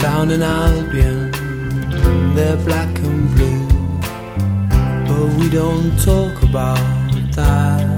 Down in Albion, they're black and blue, but we don't talk about that.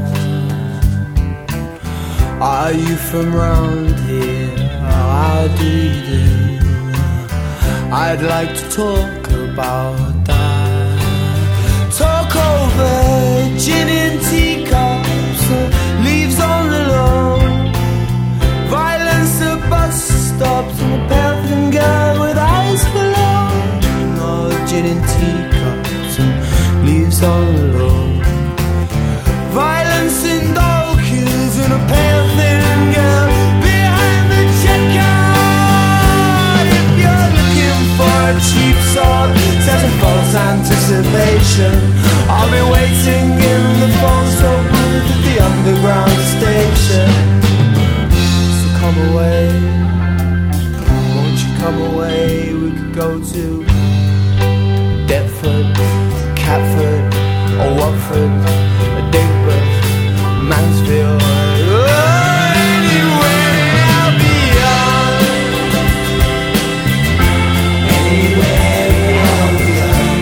Are you from round here? How do you do? I'd like to talk about that. Talk over gin and teacups, leaves on the lawn, violence at bus stops, and a pale girl with eyes below. No, gin and teacups and leaves on the lawn, violence in dog queues, and a pale thin girl behind the checkout. If you're looking for a cheap song, says a false anticipation, I'll be waiting in the phone so booth at the underground station. So come away, won't you come away? We could go to Deptford, Catford, or Watford, or Digbeth, Mansfield, anywhere I'll be on. Anywhere I'll be on.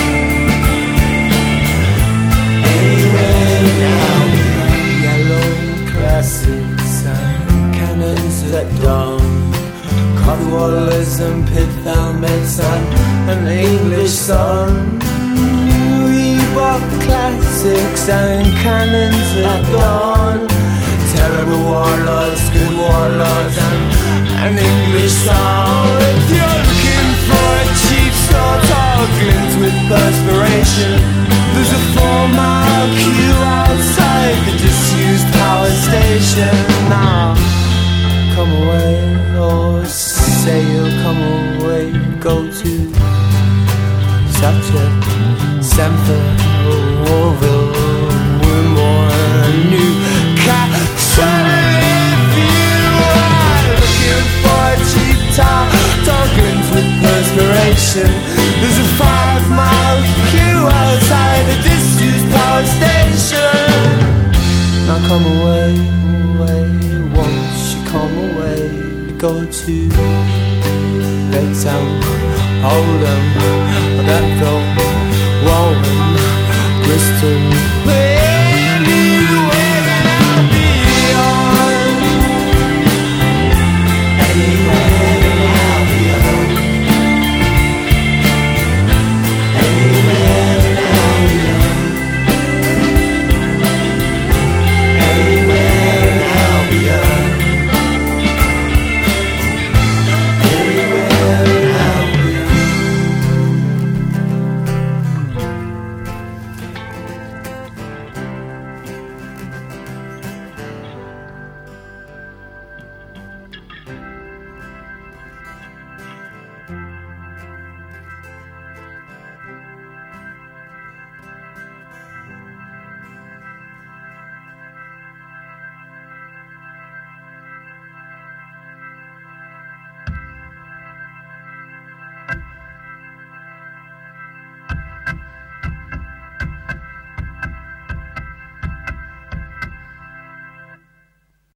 Anywhere I'll be on. Yellow classics and cannons at dawn, Codwallers and pith helmets and an English sun. Reebok classics and cannons at dawn, terrible warlords, good warlords, and an English song. If you're looking for a cheap sort or glint with perspiration, there's a 4-mile queue outside the disused power station. Now, come away, or say you'll come away. Go to Sutton, Stamford, Warville, Wimborne, Newcastle. If you are looking for a cheap tar, glint with perspiration, there's a 5-mile queue outside the disused power station. Now come away, away, won't you come away? Go to Bedtown, Oldham, Glasgow, Warren, Bristol.